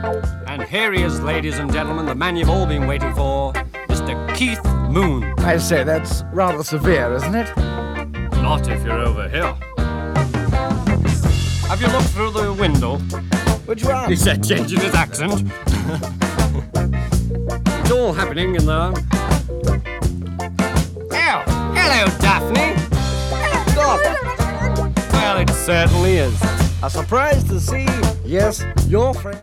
And here he is, ladies and gentlemen, the man you've all been waiting for, Mr. Keith Moon. I say, that's rather severe, isn't it? Not if you're over here. Have you looked through the window? Which one? He said, changing his accent. It's all happening in there. Oh, hello, Daphne. Stop! Well, it certainly is. A surprise to see, yes, your friend.